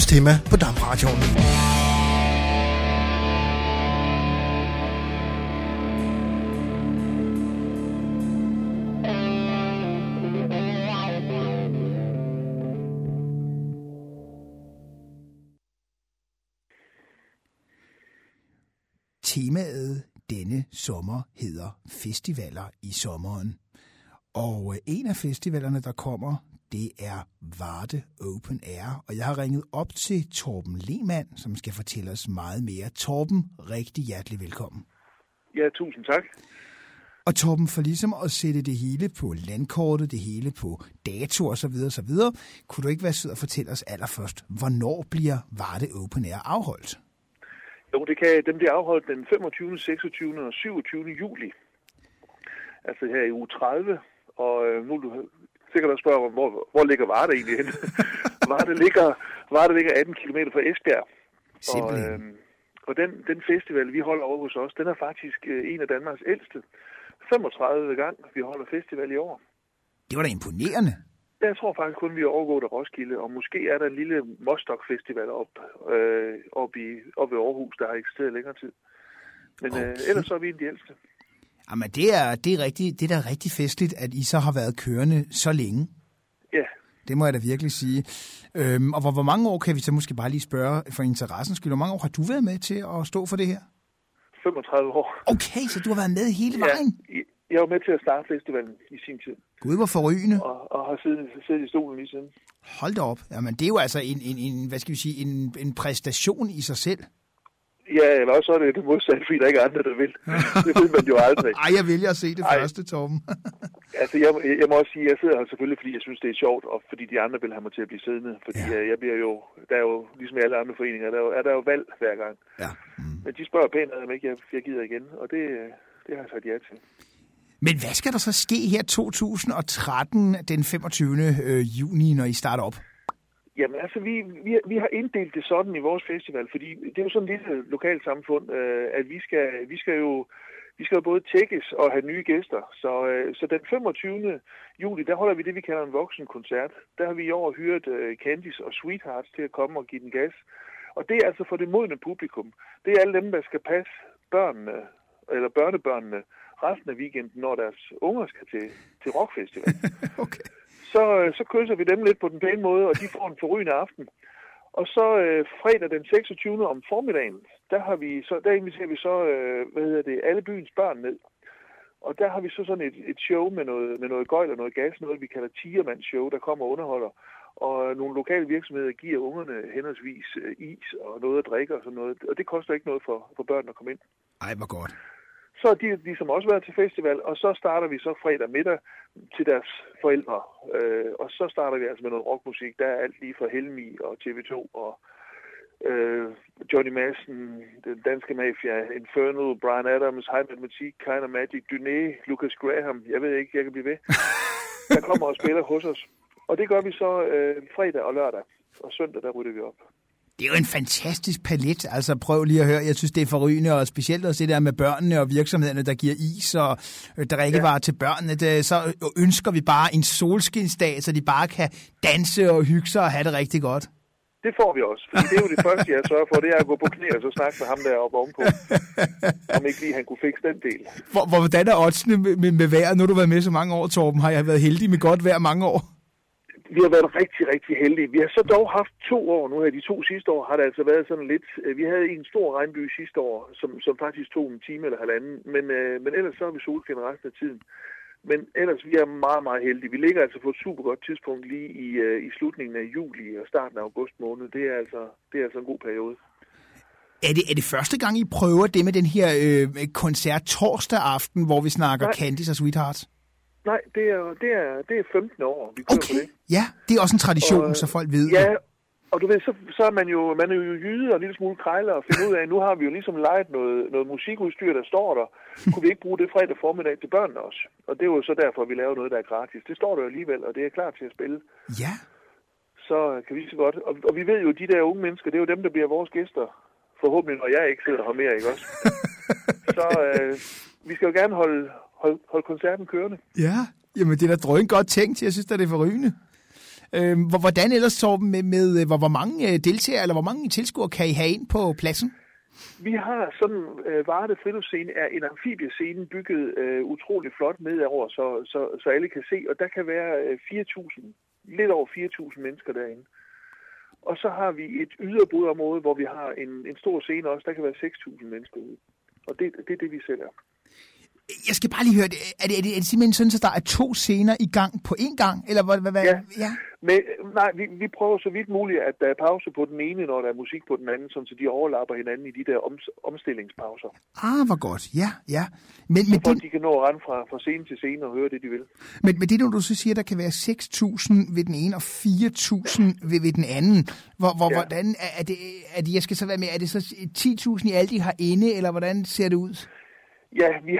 ugens tema på DAB-radioen. Temaet denne sommer hedder Festivaler i sommeren. Og en af festivalerne, der kommer, det er Varde Open Air. Og jeg har ringet op til Torben Lehmann, som skal fortælle os meget mere. Torben, rigtig hjertelig velkommen. Ja, tusind tak. Og Torben, for ligesom at sætte det hele på landkortet, det hele på dato og så videre, kunne du ikke være sød at fortælle os allerførst, hvornår bliver Varde Open Air afholdt? Jo, den bliver afholdt den 25., 26. og 27. juli. Altså her i uge 30. Og nu vil du sikkert også spørge, hvor ligger Varde egentlig henne? Varde ligger 18 km fra Esbjerg. Og den festival, vi holder over hos os, den er faktisk en af Danmarks ældste. 35 gang, vi holder festival i år. Det var da imponerende. Jeg tror faktisk kun, vi har overgået af Roskilde, og måske er der en lille Mostok-festival op ved Aarhus, der har eksisteret længere tid. Men okay. Ellers så er vi en af de ældste. Jamen, det er da rigtig festligt, at I så har været kørende så længe. Ja. Det må jeg da virkelig sige. Og hvor mange år, kan vi så måske bare lige spørge for interessens skyld, hvor mange år har du været med til at stå for det her? 35 år. Okay, så du har været med hele vejen? Jeg var med til at starte festivalen i sin tid. Gud, hvor forrygende. Og har siddet i stolen lige siden. Hold da op. Jamen, det er jo altså en præstation i sig selv. Ja, eller også er det modsatte, fordi der ikke er andre, der vil. Det ved man jo aldrig. Ej, jeg vælger at se det første, Torben. Altså, jeg må også sige, at jeg sidder her selvfølgelig, fordi jeg synes, det er sjovt, og fordi de andre vil have mig til at blive siddende. Fordi jeg bliver jo, der er jo, ligesom i alle andre foreninger, der er jo valg hver gang. Ja. Men de spørger pænt, om ikke jeg gider igen, og det har jeg sagt ja til. Men hvad skal der så ske her 2013, den 25. juni, når I starter op? Jamen altså, vi har inddelt det sådan i vores festival, fordi det er jo sådan et lille lokalsamfund, at vi skal jo både tækkes og have nye gæster. Så den 25. juli, der holder vi det, vi kalder en voksenkoncert. Der har vi i år hyret Candice og Sweethearts til at komme og give den gas. Og det er altså for det modne publikum. Det er alle dem, der skal passe børnene, eller børnebørnene, resten af weekenden, når deres unger skal til rockfestival. Okay. Så kysser vi dem lidt på den pæne måde, og de får en forrygende aften. Og så fredag den 26. om formiddagen, der inviterer vi så alle byens børn ned. Og der har vi så sådan et show med noget gøjl og noget gas, noget vi kalder Tigermands show, der kommer og underholder. Og nogle lokale virksomheder giver ungerne henholdsvis is og noget at drikke og sådan noget. Og det koster ikke noget for børn at komme ind. Ej, hvor godt. Så har de ligesom også været til festival, og så starter vi så fredag middag til deres forældre. Og så starter vi altså med noget rockmusik. Der er alt lige fra Helmi og TV2 og Johnny Madsen, Den Danske Mafia, Infernal, Bryan Adams, High Mathematik, Kind of Magic, Duné, Lucas Graham. Jeg ved ikke, jeg kan blive ved. Der kommer og spiller hos os. Og det gør vi så fredag og lørdag. Og søndag, der rytter vi op. Det er jo en fantastisk palet. Altså prøv lige at høre. Jeg synes, det er forrygende, og specielt også det der med børnene og virksomhederne, der giver is og drikkevarer til børnene. Så ønsker vi bare en solskinsdag, så de bare kan danse og hygge sig og have det rigtig godt. Det får vi også. Fordi det er jo det første, jeg sørger for, det er at gå på knæ og så snakke med ham deroppe ovenpå. Om ikke lige han kunne fikse den del. Hvordan er oddsene med vejret? Nu har du været med så mange år, Torben. Har jeg været heldig med godt vejr mange år? Vi har været rigtig, rigtig heldige. Vi har så dog haft 2 år nu her. De 2 sidste år har det altså været sådan lidt... Vi havde en stor regnby sidste år, som faktisk tog en time eller halvanden. Men ellers så har vi solskin resten af tiden. Men ellers vi er meget, meget heldige. Vi ligger altså på et super godt tidspunkt lige i slutningen af juli og starten af august måned. Det er altså en god periode. Er det første gang, I prøver det med den her koncert torsdag aften, hvor vi snakker Candice og Sweethearts? Nej, det er 15 år, vi kører på det. Ja, det er også en tradition, så folk ved. Ja, og du ved, så er man er jo jyde og en lille smule krejler og finde ud af, nu har vi jo ligesom lejet noget musikudstyr, der står der. Kunne vi ikke bruge det fredag formiddag til børnene også? Og det er jo så derfor, vi laver noget, der er gratis. Det står der jo alligevel, og det er klar til at spille. Ja. Så kan vi så godt. Og vi ved jo, de der unge mennesker, det er jo dem, der bliver vores gæster. Forhåbentlig, når jeg ikke sidder her mere, ikke også? Så vi skal jo gerne holde koncerten kørende. Ja, jamen det er da drøn godt tænkt. Jeg synes, det er forrygende. Hvordan ellers, Torben, med hvor mange deltagere, eller hvor mange tilskuere kan I have ind på pladsen? Vi har sådan, Varde Friluftsscene er en amfibiescene bygget utrolig flot nedover, så alle kan se, og der kan være 4.000, lidt over 4.000 mennesker derinde. Og så har vi et yderbodområde, hvor vi har en stor scene også, der kan være 6.000 mennesker ude. Og det er det, vi sælger. Jeg skal bare lige høre, er det simpelthen sådan, at der er 2 scener i gang på én gang? Eller hvad? Ja. Men, nej, vi prøver så vidt muligt, at der er pause på den ene, når der er musik på den anden, så de overlapper hinanden i de der omstillingspauser. Hvor godt. Ja. Men de kan nå at rende fra scene til scene og høre det, de vil. Men det, når du så siger, der kan være 6.000 ved den ene og 4.000 ved den anden. Hvordan er det? Jeg skal så være med. Er det så 10.000 i alt, I har inde, eller hvordan ser det ud? Ja, vi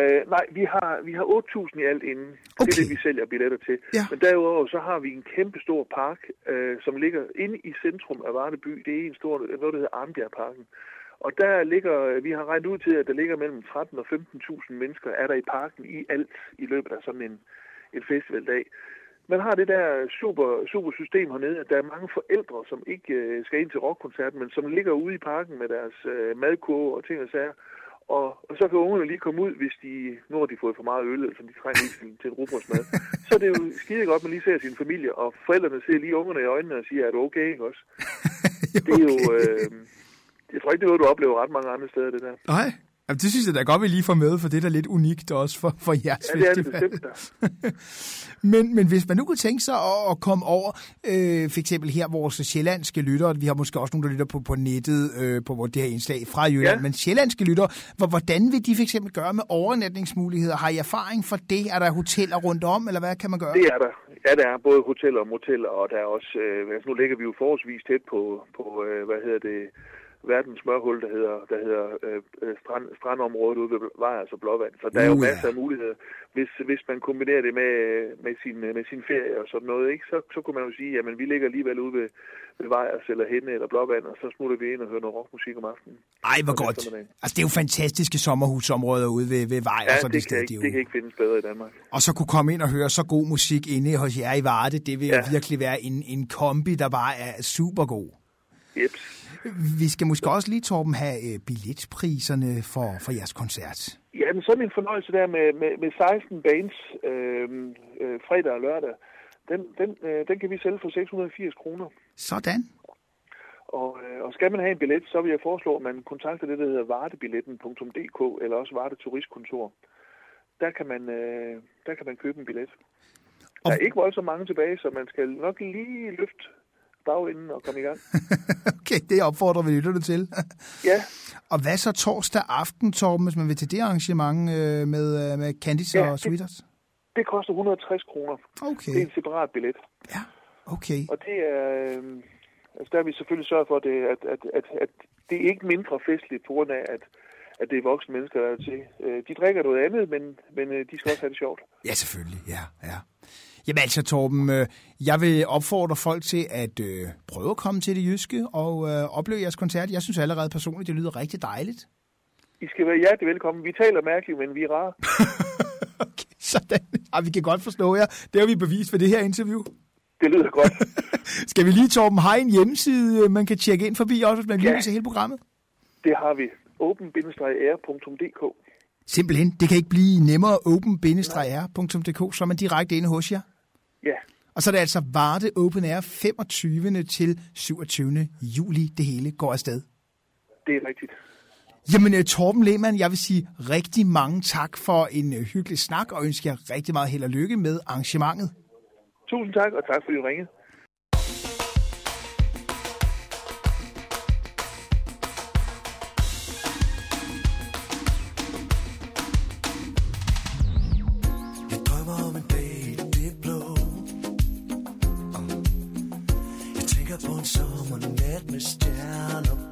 har 8.000 i alt inden. Okay. Det er det, vi sælger billetter til. Ja. Men derudover så har vi en kæmpe stor park, som ligger inde i centrum af Varde by. Det er noget, der hedder Arnbjergparken. Og der ligger, vi har regnet ud til, at der ligger mellem 13 og 15.000 mennesker, er der i parken i alt i løbet af sådan en festivaldag. Man har det der super system hernede, at der er mange forældre, som ikke skal ind til rockkoncerten, men som ligger ude i parken med deres madkurve og ting og sager. Og så kan ungerne lige komme ud, hvis nu har de fået for meget øl, eller som de trænger til en rugbrødsmad. Så er det jo skide godt, at man lige ser sin familie, og forældrene ser lige ungerne i øjnene og siger, er du okay, ikke også? Okay. Det er jo... jeg tror ikke, det er noget, du oplever ret mange andre steder, det der. Nej. Jamen, det synes jeg da godt, vi lige får med, for det er da lidt unikt også for jeres festival. Ja, det er det bestemt da. men hvis man nu kunne tænke sig at komme over, for eksempel her vores sjællandske lyttere, vi har måske også nogle, der lytter på nettet på det her indslag fra Jylland, men sjællandske lyttere, hvordan vil de for eksempel gøre med overnatningsmuligheder? Har I erfaring for det? Er der hoteller rundt om, eller hvad kan man gøre? Det er der. Ja, der er både hoteller og moteller, og der er også, nu ligger vi jo forholdsvis tæt på verdens smørhul, der hedder strandområdet ude ved Vejers og Blåvand. Så der er jo masser af muligheder. Hvis man kombinerer det med sin ferie og sådan noget, ikke, så kunne man jo sige, jamen vi ligger alligevel ude ved Vejers eller Henne eller Blåvand, og så smutter vi ind og hører noget rockmusik om aftenen. Ej, hvor godt. Altså, det er jo fantastiske sommerhusområder ude ved Vejers. Ja, det kan ikke findes bedre i Danmark. Og så kunne komme ind og høre så god musik inde hos jer i Varde, det vil virkelig være en kombi, der bare er super god. Yep. Vi skal måske også lige, Torben, have billetpriserne for jeres koncert. Ja, men sådan en fornøjelse der med 16 bands fredag og lørdag, den kan vi sælge for 680 kroner. Sådan. Og skal man have en billet, så vil jeg foreslå, at man kontakter det, der hedder vardebilletten.dk eller også Varde Turistkontor. Der kan man købe en billet. Der er ikke voldsomt mange tilbage, så man skal nok lige løfte bagenden og komme i gang. Okay, det opfordrer vi lytterne til. Ja. Og hvad så torsdag aften, Torben, hvis man vil til det arrangement med Candice og Sweeters? Det koster 160 kroner. Okay. Det er en separat billet. Ja, okay. Og det er... altså der har vi selvfølgelig sørget for, at det er ikke mindre festligt på grund af, at det er voksne mennesker, der er til. De drikker noget andet, men de skal også have det sjovt. Ja, selvfølgelig. Ja. Jamen altså, Torben, jeg vil opfordre folk til at prøve at komme til det jyske og opleve jeres koncert. Jeg synes allerede personligt, det lyder rigtig dejligt. I skal være hjertelig velkommen. Vi taler mærkeligt, men vi er rare. Okay, sådan. Vi kan godt forstå jer. Det har vi bevist for det her interview. Det lyder godt. Skal vi lige, Torben, have en hjemmeside, man kan tjekke ind forbi også, hvis man lige vil se hele programmet? Det har vi. open-r.dk. Simpelthen. Det kan ikke blive nemmere. open-r.dk, så er man direkte inde hos jer. Ja. Og så er det altså Varde Open Air 25. til 27. juli. Det hele går afsted. Det er rigtigt. Jamen, Torben Lehmann, jeg vil sige rigtig mange tak for en hyggelig snak, og ønsker jer rigtig meget held og lykke med arrangementet. Tusind tak, og tak fordi du ringede. På en sommer nat med stjerner